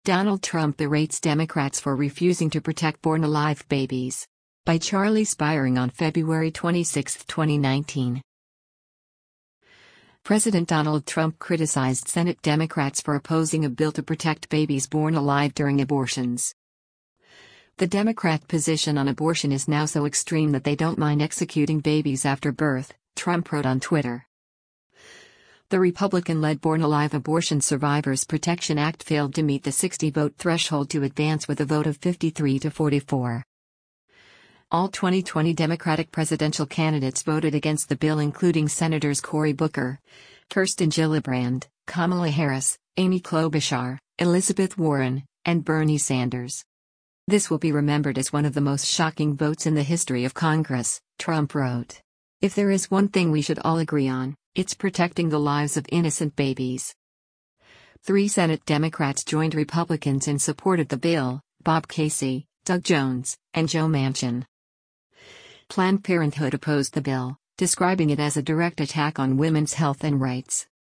Donald Trump berates Democrats for refusing to protect born-alive babies. By Charlie Spiring on February 26, 2019. President Donald Trump criticized Senate Democrats for opposing a bill to protect babies born alive during abortions. The Democrat position on abortion is now so extreme that they don't mind executing babies after birth, Trump wrote on Twitter. The Republican-led Born Alive Abortion Survivors Protection Act failed to meet the 60-vote threshold to advance with a vote of 53 to 44. All 2020 Democratic presidential candidates voted against the bill, including Senators Cory Booker, Kirsten Gillibrand, Kamala Harris, Amy Klobuchar, Elizabeth Warren, and Bernie Sanders. This will be remembered as one of the most shocking votes in the history of Congress, Trump wrote. If there is one thing we should all agree on, it's protecting the lives of innocent babies. 3 Senate Democrats joined Republicans in support of the bill: Bob Casey, Doug Jones, and Joe Manchin. Planned Parenthood opposed the bill, describing it as a direct attack on women's health and rights.